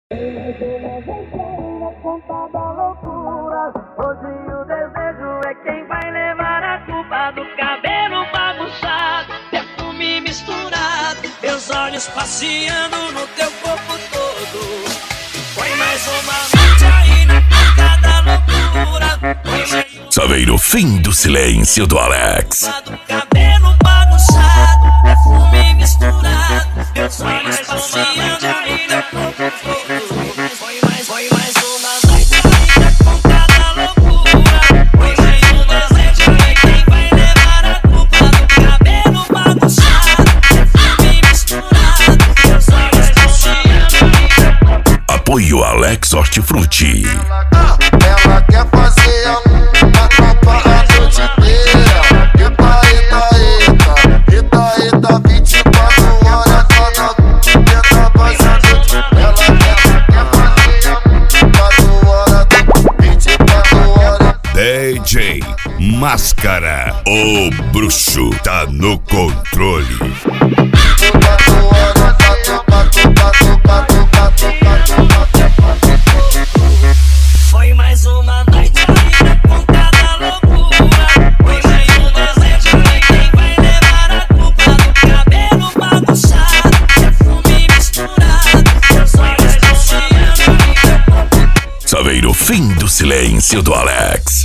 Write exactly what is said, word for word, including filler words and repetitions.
Hoje o desejo é quem vai levar a culpa do cabelo bagunçado, perfume misturado, meus olhos passeando no teu corpo todo. Foi mais uma noite aí na boca da loucura. Saveiro, fim do silêncio do Alex. Do cabelo bagunçado, perfume misturado, meus olhos passeando aí no corpo todo. Foi mais, foi mais uma noite aí na boca da loucura. Hoje o desejo é quem vai levar a culpa do cabelo bagunçado, perfume misturado, meus olhos passeando aí no corpo todo. Apoio Alex Hortifruti. Ela, ela quer fazer a tropa a noite inteira. Eita, eita, eita, eita, eita, vinte e quatro horas só na tenta passando. Ela quer, quer fazer a vinte e quatro horas, vinte e quatro horas. D J Máscara, o bruxo tá no controle. vinte e quatro horas, toca, toca, toca, toca, toca, toca. Foi mais uma noite aí na ponta da loucura. Hoje o desejo é quem vai levar a culpa do cabelo bagunçado, perfume misturado, meus olhos passeando aí no corpo. Saveiro, fim do silêncio do Alex.